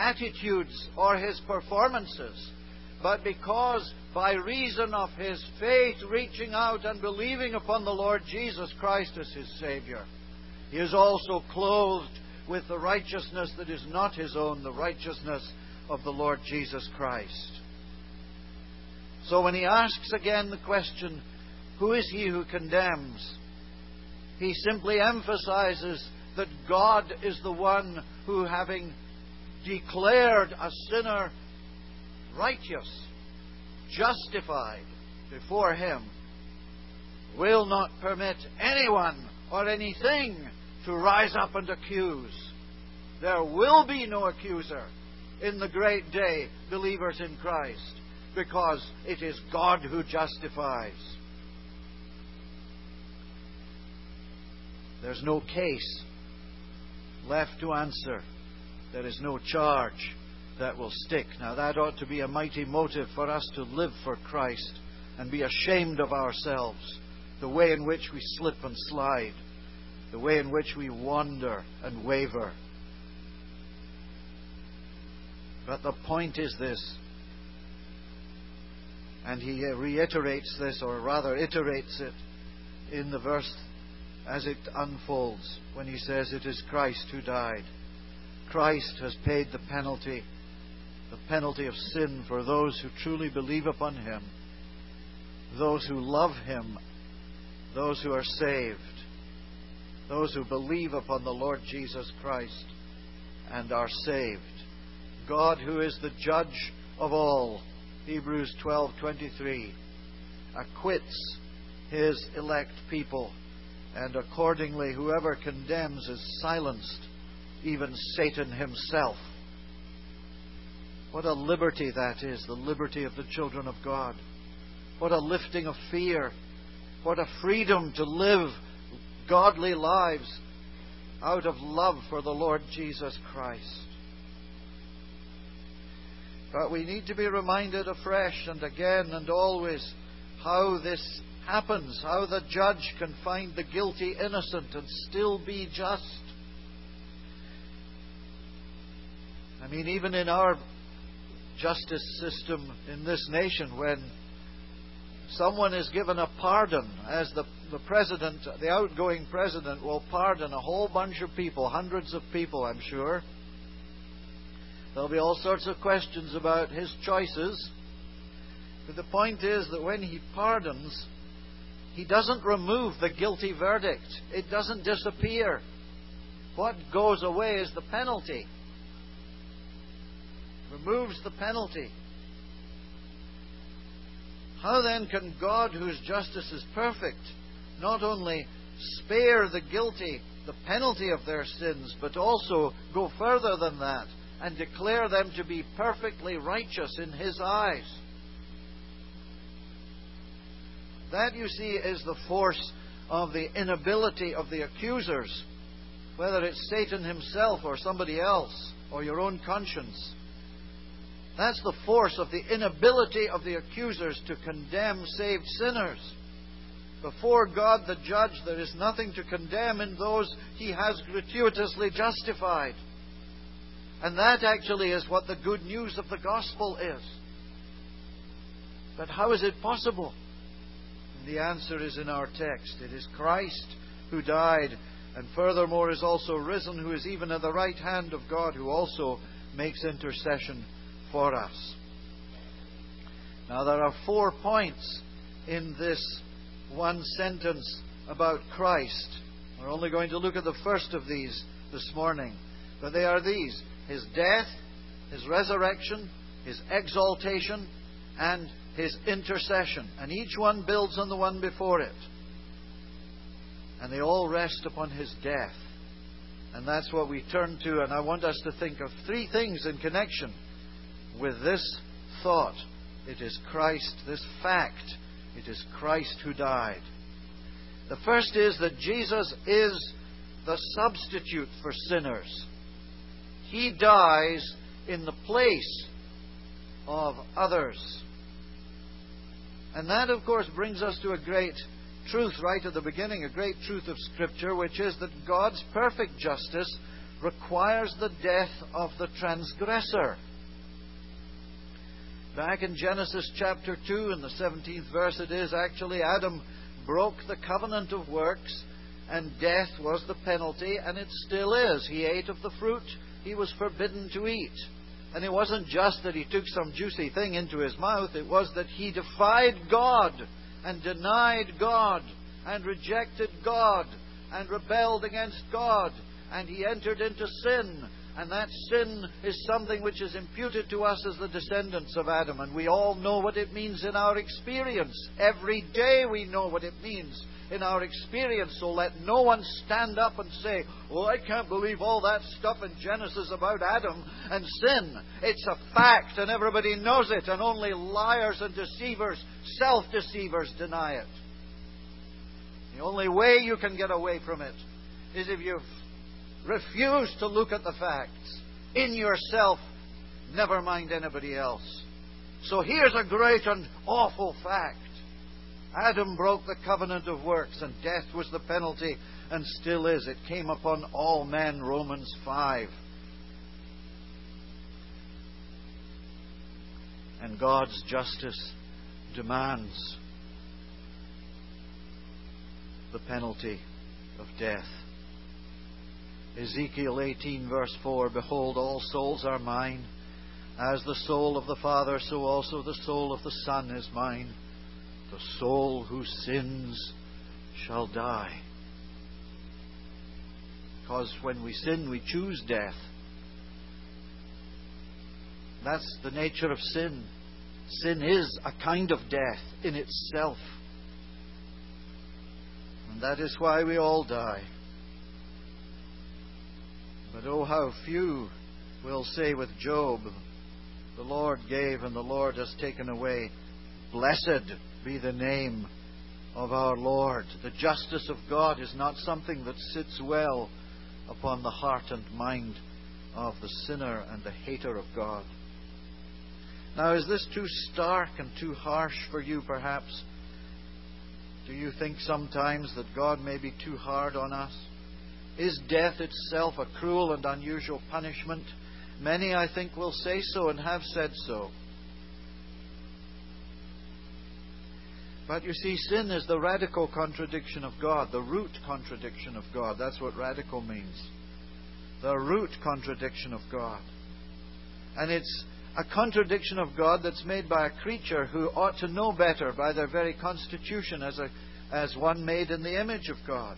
attitudes or his performances, but because by reason of his faith reaching out and believing upon the Lord Jesus Christ as his Savior, he is also clothed with the righteousness that is not his own, the righteousness of the Lord Jesus Christ. So when he asks again the question, who is he who condemns? He simply emphasizes that God is the one who, having declared a sinner righteous, justified before him, will not permit anyone or anything to rise up and accuse. There will be no accuser in the great day, believers in Christ, because it is God who justifies. There's no case left to answer. There is no charge that will stick. Now that ought to be a mighty motive for us to live for Christ and be ashamed of ourselves, the way in which we slip and slide, the way in which we wander and waver. But the point is this, and he reiterates this, or rather iterates it, in the verse as it unfolds, when he says it is Christ who died. Christ has paid the penalty of sin for those who truly believe upon him, those who love him, those who are saved, those who believe upon the Lord Jesus Christ and are saved. God, who is the judge of all, Hebrews 12:23, acquits his elect people, and accordingly whoever condemns is silenced, even Satan himself. What a liberty that is, the liberty of the children of God. What a lifting of fear. What a freedom to live godly lives out of love for the Lord Jesus Christ. But we need to be reminded afresh and again and always how this happens, how the judge can find the guilty innocent and still be just. I mean, even in our justice system in this nation, when someone is given a pardon, as the president, the outgoing president, will pardon a whole bunch of people, hundreds of people, I'm sure. There'll be all sorts of questions about his choices. But the point is that when he pardons, he doesn't remove the guilty verdict. It doesn't disappear. What goes away is the penalty. Removes the penalty. How then can God, whose justice is perfect, not only spare the guilty the penalty of their sins, but also go further than that and declare them to be perfectly righteous in his eyes? That, you see, is the force of the inability of the accusers, whether it's Satan himself or somebody else or your own conscience. That's the force of the inability of the accusers to condemn saved sinners. Before God the judge, there is nothing to condemn in those he has gratuitously justified. And that actually is what the good news of the gospel is. But how is it possible? And the answer is in our text. It is Christ who died, and furthermore is also risen, who is even at the right hand of God, who also makes intercession for us. Now there are 4 points in this one sentence about Christ. We're only going to look at the first of these this morning. But they are these: his death, his resurrection, his exaltation, and his intercession. And each one builds on the one before it. And they all rest upon his death. And that's what we turn to. And I want us to think of 3 things in connection with this thought. It is Christ, this fact. It is Christ who died. The first is that Jesus is the substitute for sinners. He dies in the place of others. And that, of course, brings us to a great truth right at the beginning, a great truth of Scripture, which is that God's perfect justice requires the death of the transgressor. Back in Genesis chapter 2, in the 17th verse it is, actually Adam broke the covenant of works, and death was the penalty, and it still is. He ate of the fruit he was forbidden to eat. And it wasn't just that he took some juicy thing into his mouth, it was that he defied God, and denied God, and rejected God, and rebelled against God, and he entered into sin. And that sin is something which is imputed to us as the descendants of Adam. And we all know what it means in our experience. Every day we know what it means in our experience. So let no one stand up and say, "Oh, I can't believe all that stuff in Genesis about Adam and sin." It's a fact, and everybody knows it. And only liars and deceivers, self-deceivers, deny it. The only way you can get away from it is if you've refuse to look at the facts in yourself, never mind anybody else. So here's a great and awful fact. Adam broke the covenant of works, and death was the penalty, and still is. It came upon all men, Romans 5. And God's justice demands the penalty of death. Ezekiel 18 verse 4, "Behold, all souls are mine. As the soul of the Father, so also the soul of the Son is mine. The soul who sins shall die." Because when we sin, we choose death. That's the nature of sin. Sin is a kind of death in itself. And that is why we all die. But oh, how few will say with Job, "The Lord gave and the Lord has taken away. Blessed be the name of our Lord." The justice of God is not something that sits well upon the heart and mind of the sinner and the hater of God. Now, is this too stark and too harsh for you, perhaps? Do you think sometimes that God may be too hard on us? Is death itself a cruel and unusual punishment? Many, I think, will say so and have said so. But you see, sin is the radical contradiction of God, the root contradiction of God. That's what radical means. The root contradiction of God. And it's a contradiction of God that's made by a creature who ought to know better by their very constitution as one made in the image of God.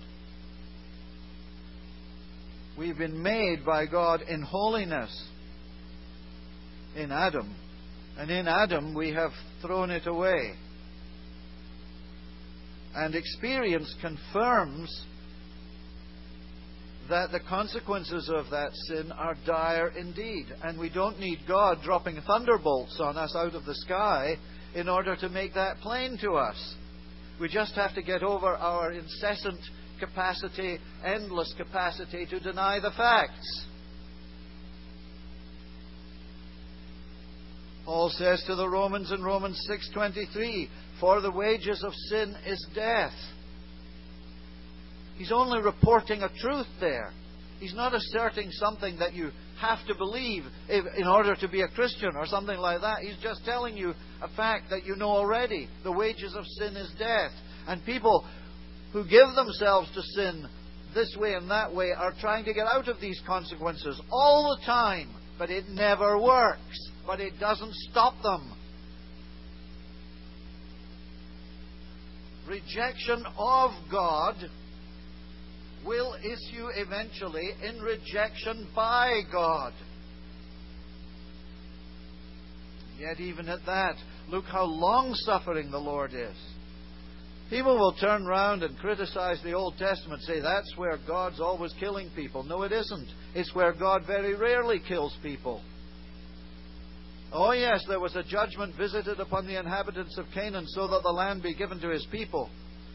We've been made by God in holiness in Adam. And in Adam we have thrown it away. And experience confirms that the consequences of that sin are dire indeed. And we don't need God dropping thunderbolts on us out of the sky in order to make that plain to us. We just have to get over our incessant capacity, endless capacity to deny the facts. Paul says to the Romans in Romans 6:23, "For the wages of sin is death." He's only reporting a truth there. He's not asserting something that you have to believe in order to be a Christian or something like that. He's just telling you a fact that you know already. The wages of sin is death. And people who give themselves to sin this way and that way are trying to get out of these consequences all the time. But it never works. But it doesn't stop them. Rejection of God will issue eventually in rejection by God. Yet even at that, look how long-suffering the Lord is. People will turn round and criticize the Old Testament, say that's where God's always killing people. No, it isn't. It's where God very rarely kills people. Oh yes, there was a judgment visited upon the inhabitants of Canaan so that the land be given to his people.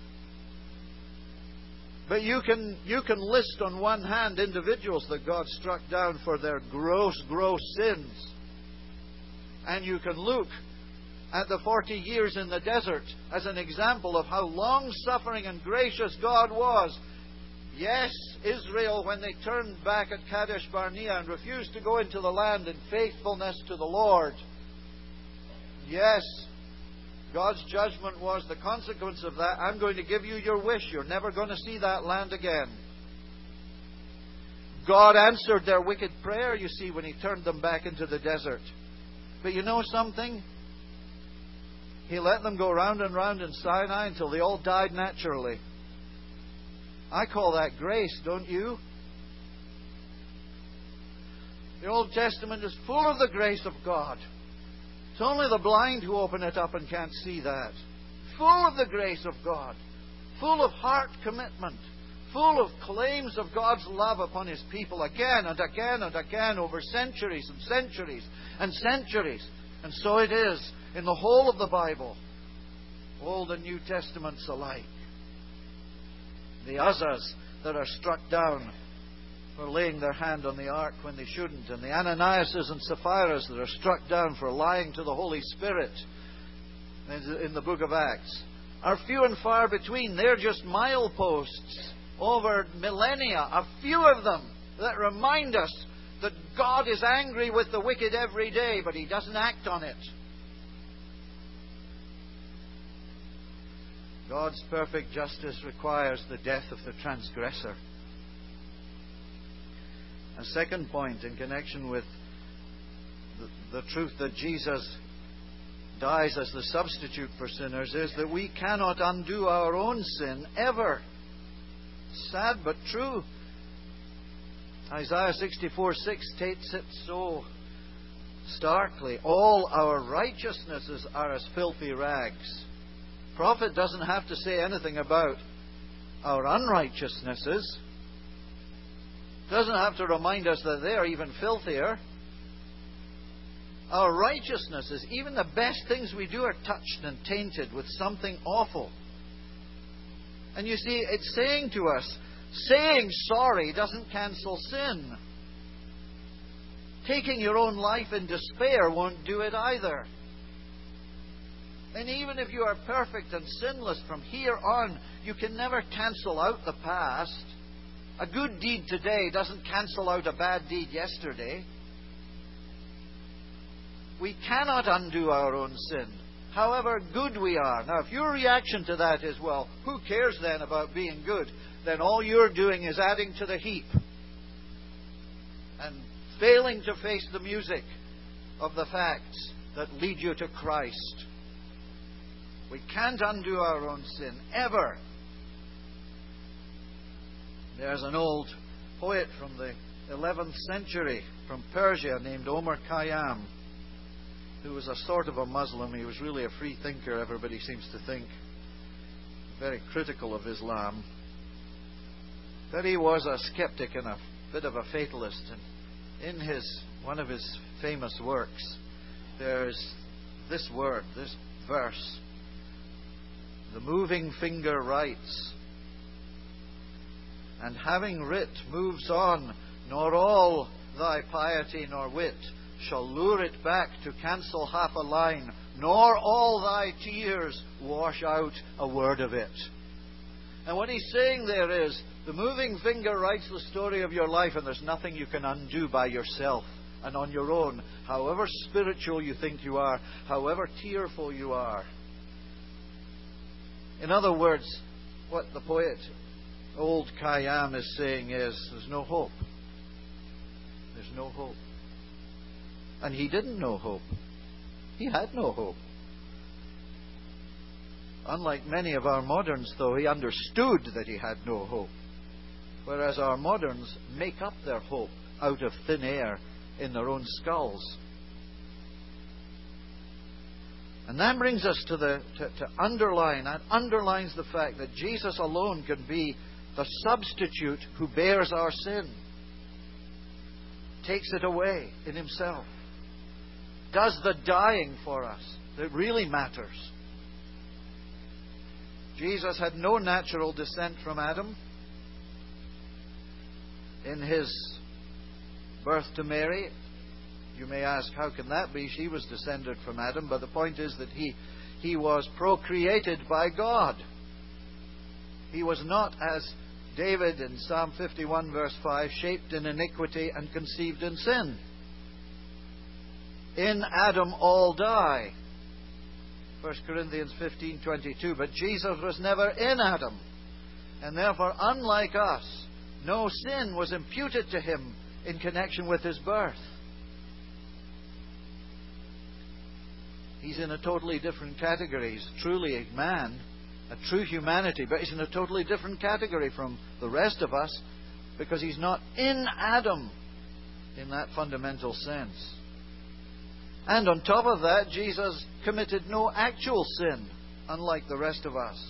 But you can list on one hand individuals that God struck down for their gross sins. And you can look at the 40 years in the desert as an example of how long-suffering and gracious God was. Yes, Israel, when they turned back at Kadesh Barnea and refused to go into the land in faithfulness to the Lord, yes, God's judgment was the consequence of that. I'm going to give you your wish. You're never going to see that land again. God answered their wicked prayer, you see, when He turned them back into the desert. But you know something? He let them go round and round in Sinai until they all died naturally. I call that grace, don't you? The Old Testament is full of the grace of God. It's only the blind who open it up and can't see that. Full of the grace of God. Full of heart commitment. Full of claims of God's love upon His people again and again and again over centuries and centuries and centuries. And so it is in the whole of the Bible, Old and New Testaments alike. The Uzzahs that are struck down for laying their hand on the ark when they shouldn't, and the Ananiases and Sapphires that are struck down for lying to the Holy Spirit in the book of Acts, are few and far between. They're just mileposts over millennia, a few of them that remind us that God is angry with the wicked every day, but He doesn't act on it. God's perfect justice requires the death of the transgressor. A second point in connection with the truth that Jesus dies as the substitute for sinners is that we cannot undo our own sin ever. Sad but true. Isaiah 64:6 states it so starkly. All our righteousnesses are as filthy rags. Prophet doesn't have to say anything about our unrighteousnesses. Doesn't have to remind us that they're even filthier. Our righteousnesses, even the best things we do, are touched and tainted with something awful. And you see, it's saying to us, saying sorry doesn't cancel sin. Taking your own life in despair won't do it either. And even if you are perfect and sinless from here on, you can never cancel out the past. A good deed today doesn't cancel out a bad deed yesterday. We cannot undo our own sin, however good we are. Now, if your reaction to that is, well, who cares then about being good? Then all you're doing is adding to the heap and failing to face the music of the facts that lead you to Christ. We can't undo our own sin, ever. There's an old poet from the 11th century from Persia named Omar Khayyam, who was a sort of a Muslim. He was really a free thinker, everybody seems to think. Very critical of Islam. But he was a skeptic and a bit of a fatalist. And in one of his famous works, there's this word, this verse. The moving finger writes, and having writ moves on, nor all thy piety nor wit shall lure it back to cancel half a line, nor all thy tears wash out a word of it. And what he's saying there is, the moving finger writes the story of your life, and there's nothing you can undo by yourself and on your own, however spiritual you think you are, however tearful you are. In other words, what the poet Old Khayyam is saying is, there's no hope. There's no hope. And he didn't know hope. He had no hope. Unlike many of our moderns, though, he understood that he had no hope. Whereas our moderns make up their hope out of thin air in their own skulls. And that brings us to underline, that underlines the fact that Jesus alone can be the substitute who bears our sin, takes it away in Himself, does the dying for us that really matters. Jesus had no natural descent from Adam. In His birth to Mary, you may ask, how can that be? She was descended from Adam, but the point is that He was procreated by God. He was not, as David in Psalm 51 verse 5, shaped in iniquity and conceived in sin. In Adam all die. 1 Corinthians 15:22. But Jesus was never in Adam, and therefore, unlike us, no sin was imputed to him in connection with his birth. He's in a totally different category. He's truly a man, a true humanity, but he's in a totally different category from the rest of us because he's not in Adam in that fundamental sense. And on top of that, Jesus committed no actual sin, unlike the rest of us.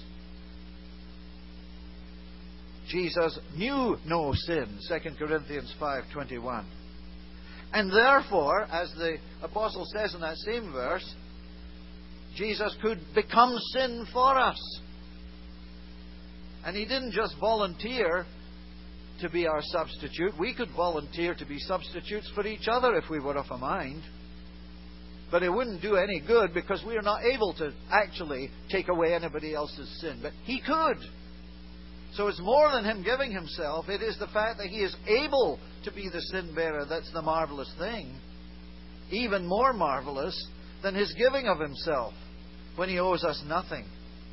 Jesus knew no sin, 2 Corinthians 5:21. And therefore, as the apostle says in that same verse, Jesus could become sin for us. And he didn't just volunteer to be our substitute. We could volunteer to be substitutes for each other if we were of a mind. But it wouldn't do any good because we are not able to actually take away anybody else's sin. But he could. So it's more than him giving himself. It is the fact that he is able to be the sin bearer that's the marvelous thing. Even more marvelous than his giving of himself when he owes us nothing.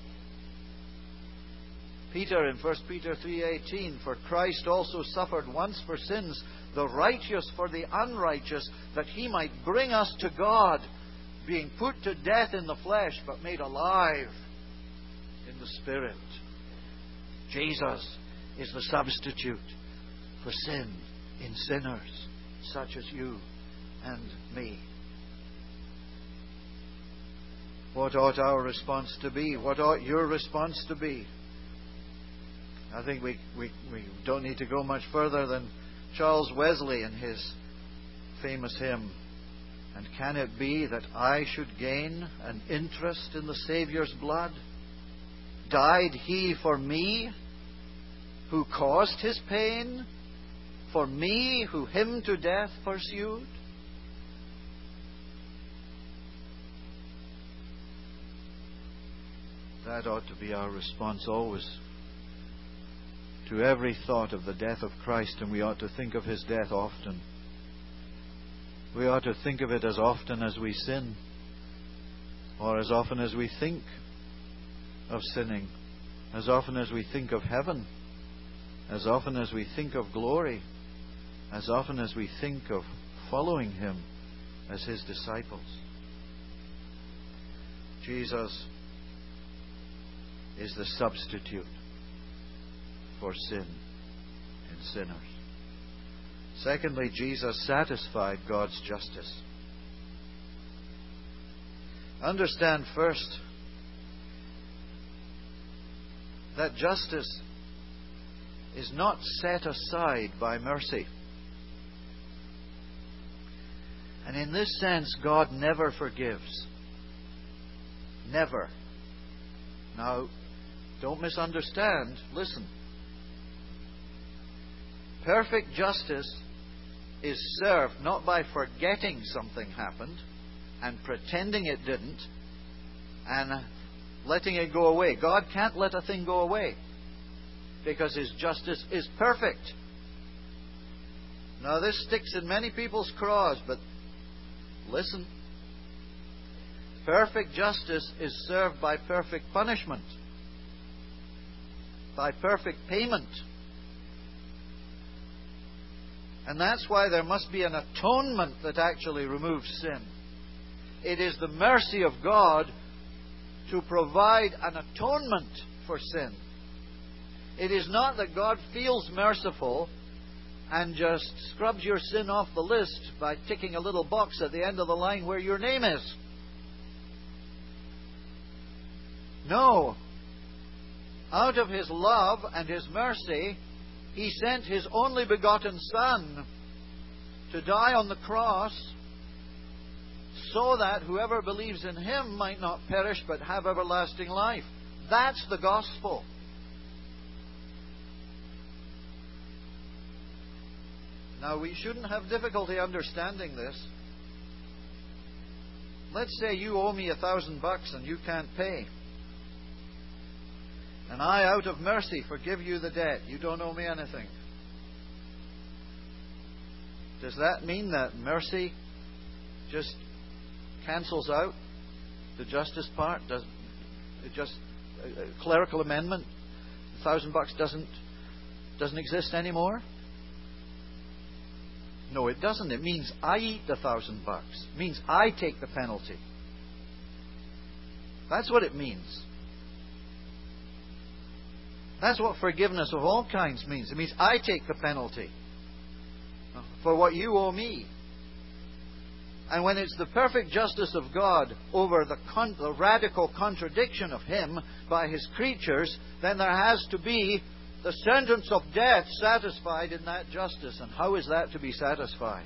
Peter in 1 Peter 3:18, for Christ also suffered once for sins, the righteous for the unrighteous, that he might bring us to God, being put to death in the flesh, but made alive in the Spirit. Jesus is the substitute for sin in sinners such as you and me. What ought our response to be? What ought your response to be? I think we don't need to go much further than Charles Wesley in his famous hymn, and can it be that I should gain an interest in the Saviour's blood? Died he for me, who caused his pain? For me, who him to death pursued? That ought to be our response always to every thought of the death of Christ, and we ought to think of his death often. We ought to think of it as often as we sin, or as often as we think of sinning, as often as we think of heaven, as often as we think of glory, as often as we think of following him as his disciples. Jesus is the substitute for sin in sinners. Secondly, Jesus satisfied God's justice. Understand first that justice is not set aside by mercy. And in this sense, God never forgives. Never. Now, don't misunderstand. Listen. Perfect justice is served not by forgetting something happened and pretending it didn't and letting it go away. God can't let a thing go away because his justice is perfect. Now, this sticks in many people's craws, but listen. Perfect justice is served by perfect punishment, by perfect payment. And that's why there must be an atonement that actually removes sin. It is the mercy of God to provide an atonement for sin. It is not that God feels merciful and just scrubs your sin off the list by ticking a little box at the end of the line where your name is. No. Out of his love and his mercy, he sent his only begotten Son to die on the cross so that whoever believes in him might not perish but have everlasting life. That's the gospel. Now, we shouldn't have difficulty understanding this. Let's say you owe me $1,000 and you can't pay. And I, out of mercy, forgive you the debt. You don't owe me anything. Does that mean that mercy just cancels out the justice part? Does it just a clerical amendment? $1,000 doesn't exist anymore? No, it doesn't. It means I eat the $1,000. It means I take the penalty. That's what it means. That's what forgiveness of all kinds means. It means I take the penalty for what you owe me. And when it's the perfect justice of God over the radical contradiction of Him by His creatures, then there has to be the sentence of death satisfied in that justice. And how is that to be satisfied?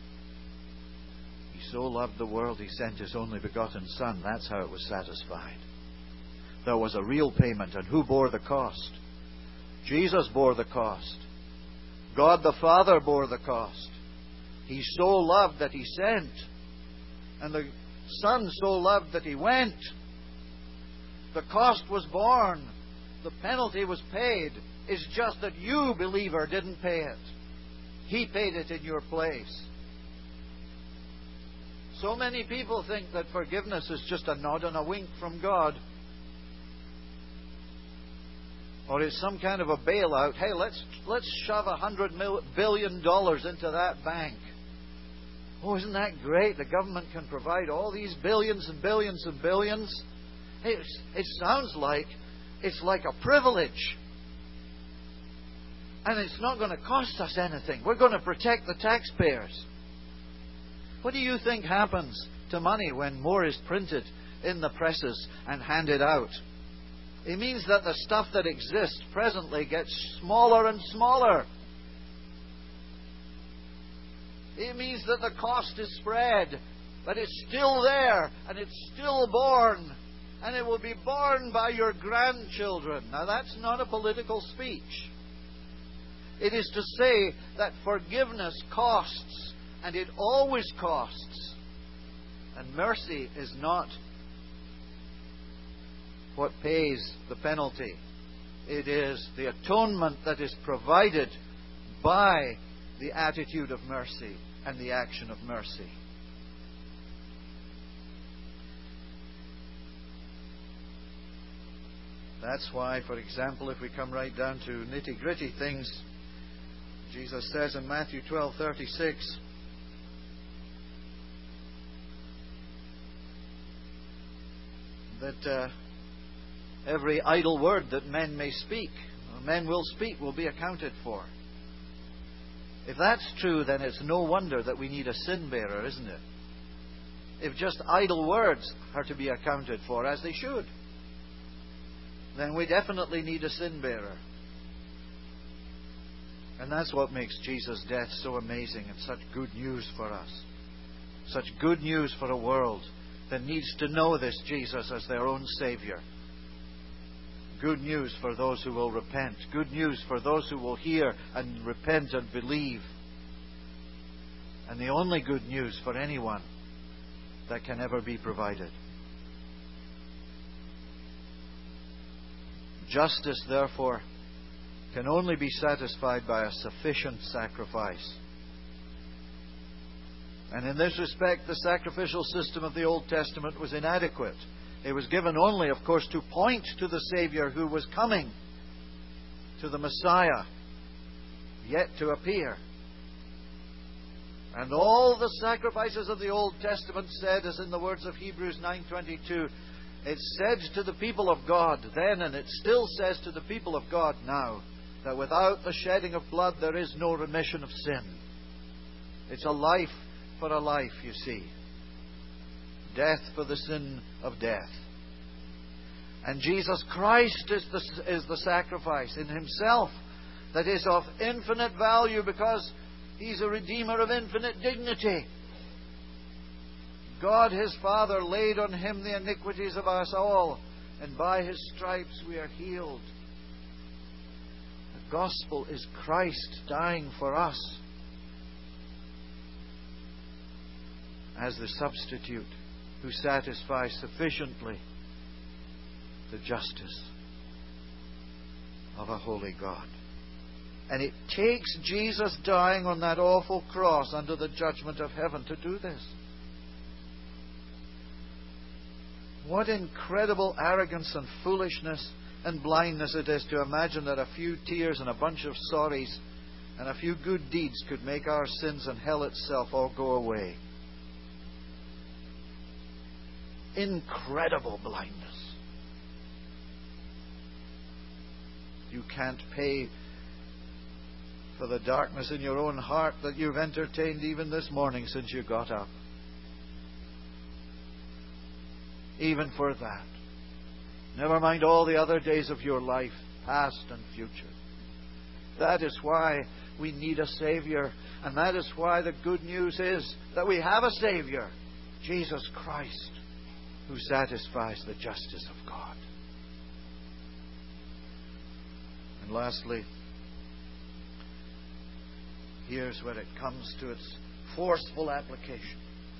He so loved the world, He sent His only begotten Son. That's how it was satisfied. There was a real payment. And who bore the cost? Jesus bore the cost. God the Father bore the cost. He so loved that He sent. And the Son so loved that He went. The cost was borne. The penalty was paid. It's just that you, believer, didn't pay it. He paid it in your place. So many people think that forgiveness is just a nod and a wink from God. Or it's some kind of a bailout. Hey, let's shove $100 billion into that bank. Oh, isn't that great? The government can provide all these billions and billions and billions. Hey, it sounds like it's like a privilege. And it's not going to cost us anything. We're going to protect the taxpayers. What do you think happens to money when more is printed in the presses and handed out? It means that the stuff that exists presently gets smaller and smaller. It means that the cost is spread, but it's still there, and it's still borne, and it will be borne by your grandchildren. Now, that's not a political speech. It is to say that forgiveness costs, and it always costs. And mercy is not what pays the penalty. It is the atonement that is provided by the attitude of mercy and the action of mercy. That's why, for example, if we come right down to nitty-gritty things, Jesus says in Matthew 12:36 that every idle word that men may speak, or men will speak, will be accounted for. If that's true, then it's no wonder that we need a sin bearer, isn't it? If just idle words are to be accounted for, as they should, then we definitely need a sin bearer. And that's what makes Jesus' death so amazing and such good news for us. Such good news for a world that needs to know this Jesus as their own Savior. Good news for those who will repent. Good news for those who will hear and repent and believe. And the only good news for anyone that can ever be provided. Justice, therefore, can only be satisfied by a sufficient sacrifice. And in this respect, the sacrificial system of the Old Testament was inadequate. It was given only, of course, to point to the Savior who was coming, to the Messiah, yet to appear. And all the sacrifices of the Old Testament said, as in the words of Hebrews 9:22, it said to the people of God then, and it still says to the people of God now, that without the shedding of blood there is no remission of sin. It's a life for a life, you see. Death for the sin of death. And Jesus Christ is the sacrifice in Himself that is of infinite value because He's a Redeemer of infinite dignity. God His Father laid on Him the iniquities of us all, and by His stripes we are healed. The gospel is Christ dying for us as the substitute who satisfies sufficiently the justice of a holy God. And it takes Jesus dying on that awful cross under the judgment of heaven to do this. What incredible arrogance and foolishness and blindness it is to imagine that a few tears and a bunch of sorries and a few good deeds could make our sins and hell itself all go away. Incredible blindness. You can't pay for the darkness in your own heart that you've entertained even this morning since you got up. Even for that. Never mind all the other days of your life, past and future. That is why we need a Savior. And that is why the good news is that we have a Savior, Jesus Christ, who satisfies the justice of God. And lastly, here's where it comes to its forceful application.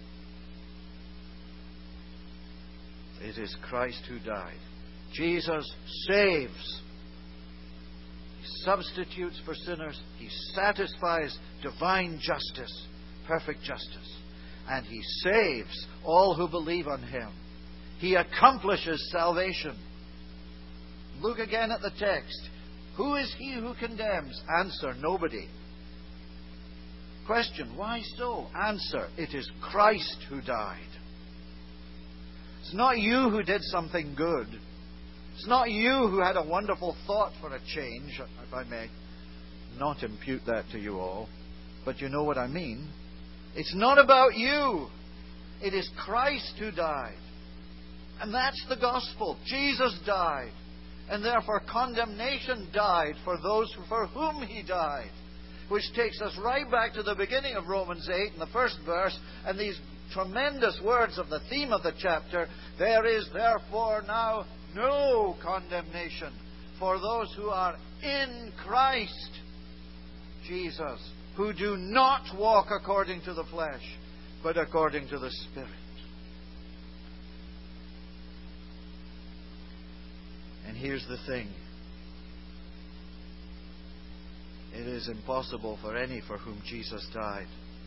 It is Christ who died. Jesus saves. He substitutes for sinners. He satisfies divine justice, perfect justice. And He saves all who believe on Him. He accomplishes salvation. Look again at the text. Who is he who condemns? Answer, nobody. Question, why so? Answer, it is Christ who died. It's not you who did something good. It's not you who had a wonderful thought for a change, if I may not impute that to you all. But you know what I mean. It's not about you. It is Christ who died. And that's the gospel. Jesus died. And therefore condemnation died for those for whom He died. Which takes us right back to the beginning of Romans 8 in the first verse, and these tremendous words of the theme of the chapter. There is therefore now no condemnation for those who are in Christ Jesus, who do not walk according to the flesh, but according to the Spirit. And here's the thing. It is impossible for any for whom Jesus died,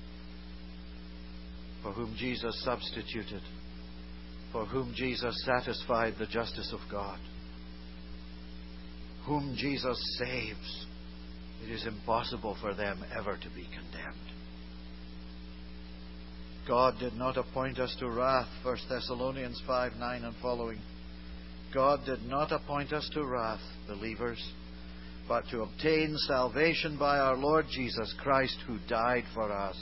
for whom Jesus substituted, for whom Jesus satisfied the justice of God, whom Jesus saves. It is impossible for them ever to be condemned. God did not appoint us to wrath, 1 Thessalonians 5:9 and following. God did not appoint us to wrath, believers, but to obtain salvation by our Lord Jesus Christ, who died for us.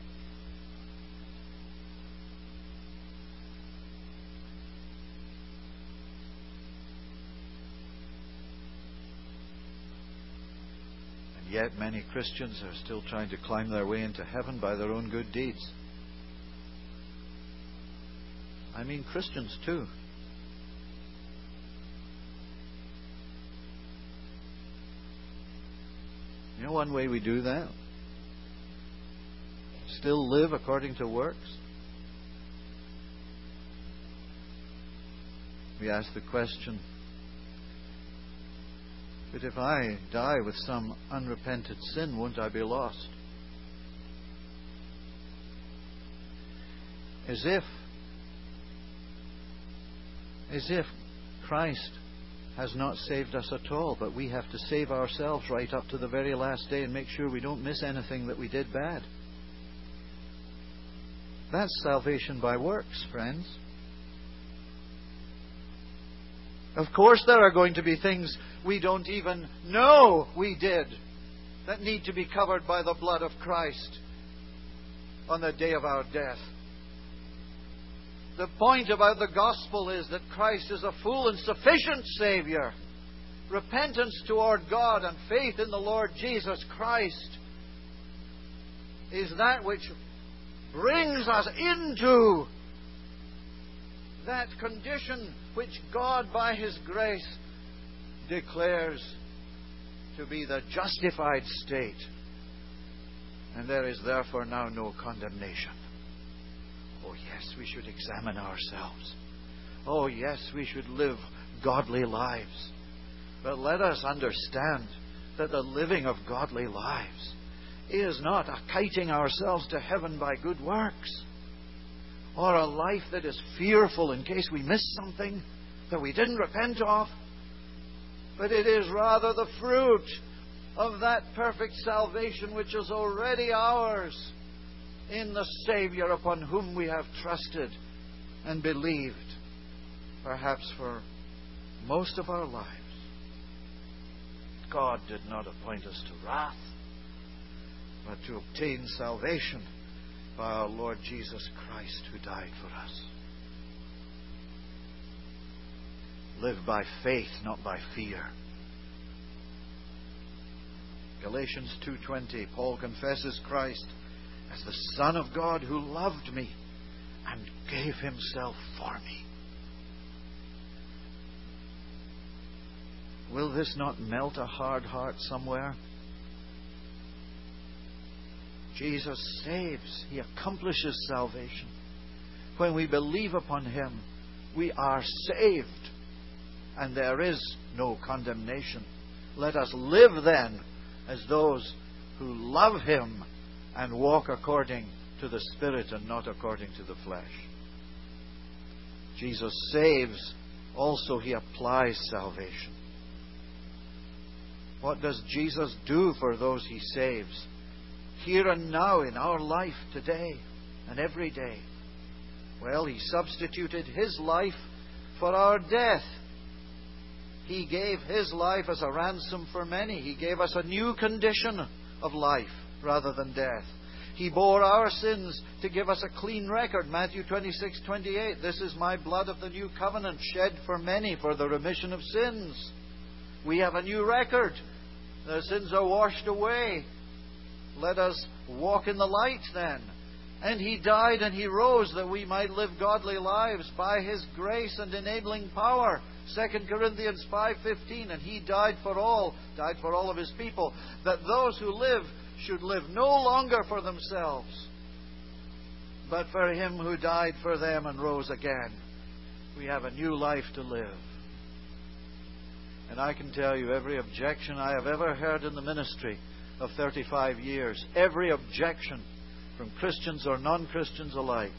And yet many Christians are still trying to climb their way into heaven by their own good deeds. I mean Christians too. You know one way we do that? Still live according to works? We ask the question, but if I die with some unrepented sin, won't I be lost? As if Christ has not saved us at all, but we have to save ourselves right up to the very last day and make sure we don't miss anything that we did bad. That's salvation by works, friends. Of course there are going to be things we don't even know we did that need to be covered by the blood of Christ on the day of our death. The point about the gospel is that Christ is a full and sufficient Savior. Repentance toward God and faith in the Lord Jesus Christ is that which brings us into that condition which God, by His grace, declares to be the justified state. And there is therefore now no condemnation. Oh yes, we should examine ourselves. Oh yes, we should live godly lives. But let us understand that the living of godly lives is not a kiting ourselves to heaven by good works, or a life that is fearful in case we miss something that we didn't repent of, but it is rather the fruit of that perfect salvation which is already ours in the Savior upon whom we have trusted and believed, perhaps for most of our lives. God did not appoint us to wrath, but to obtain salvation by our Lord Jesus Christ, who died for us. Live by faith, not by fear. Galatians 2:20, Paul confesses Christ as the Son of God who loved me and gave himself for me. Will this not melt a hard heart somewhere? Jesus saves. He accomplishes salvation. When we believe upon Him, we are saved, and there is no condemnation. Let us live then as those who love Him and walk according to the Spirit and not according to the flesh. Jesus saves. Also, He applies salvation. What does Jesus do for those He saves? Here and now in our life today and every day. Well, He substituted His life for our death. He gave His life as a ransom for many. He gave us a new condition of life rather than death. He bore our sins to give us a clean record. Matthew 26:28. This is my blood of the new covenant, shed for many for the remission of sins. We have a new record. The sins are washed away. Let us walk in the light then. And He died and He rose that we might live godly lives by His grace and enabling power. 2 Corinthians 5:15. And He died for all of His people, that those who live should live no longer for themselves, but for Him who died for them and rose again. We have a new life to live. And I can tell you, every objection I have ever heard in the ministry of 35 years, every objection from Christians or non-Christians alike,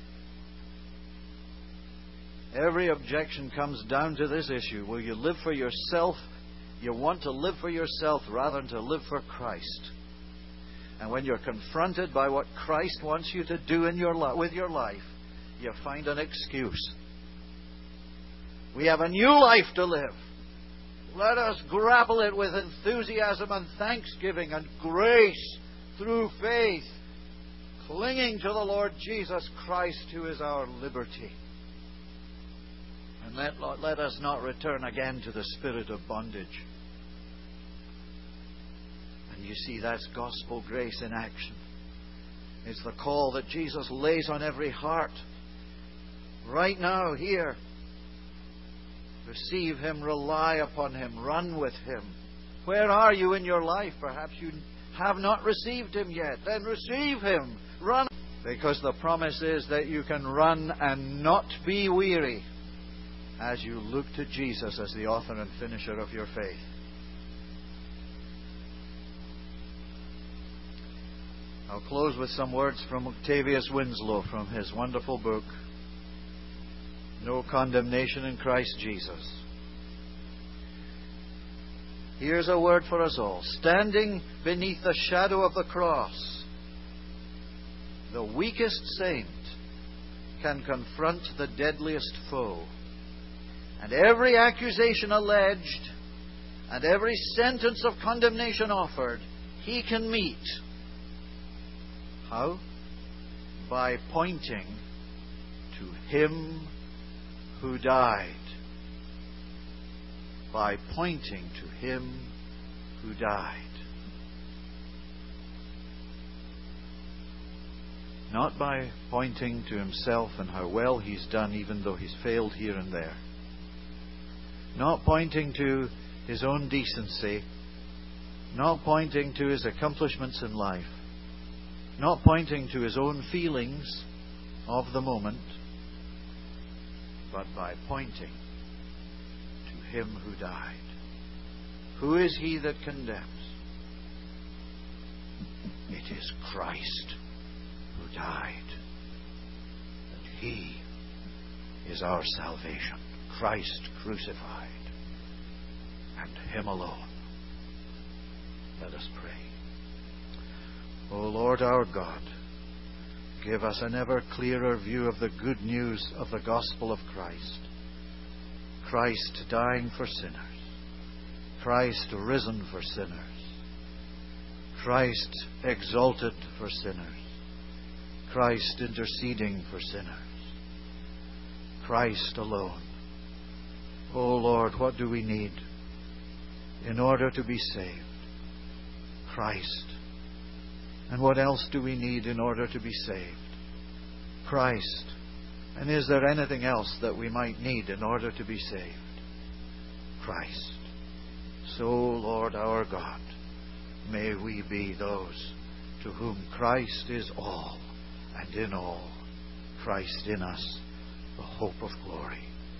every objection comes down to this issue. Will you live for yourself? You want to live for yourself rather than to live for Christ. And when you're confronted by what Christ wants you to do in with your life, you find an excuse. We have a new life to live. Let us grapple it with enthusiasm and thanksgiving and grace through faith, clinging to the Lord Jesus Christ, who is our liberty. And let us not return again to the spirit of bondage. And you see, that's gospel grace in action. It's the call that Jesus lays on every heart. Right now, here. Receive Him, rely upon Him, run with Him. Where are you in your life? Perhaps you have not received Him yet. Then receive Him, run. Because the promise is that you can run and not be weary as you look to Jesus as the author and finisher of your faith. I'll close with some words from Octavius Winslow from his wonderful book, No Condemnation in Christ Jesus. Here's a word for us all. Standing beneath the shadow of the cross, the weakest saint can confront the deadliest foe. And every accusation alleged and every sentence of condemnation offered, he can meet. How? By pointing to Him who died. By pointing to Him who died. Not by pointing to himself and how well he's done, even though he's failed here and there. Not pointing to his own decency. Not pointing to his accomplishments in life. Not pointing to his own feelings of the moment, but by pointing to Him who died. Who is he that condemns? It is Christ who died. And he is our salvation. Christ crucified. And him alone. Let us pray. O Lord our God, give us an ever clearer view of the good news of the gospel of Christ. Christ dying for sinners. Christ risen for sinners. Christ exalted for sinners. Christ interceding for sinners. Christ alone. O Lord, what do we need in order to be saved? Christ. And what else do we need in order to be saved? Christ. And is there anything else that we might need in order to be saved? Christ. So, Lord our God, may we be those to whom Christ is all and in all. Christ in us, the hope of glory.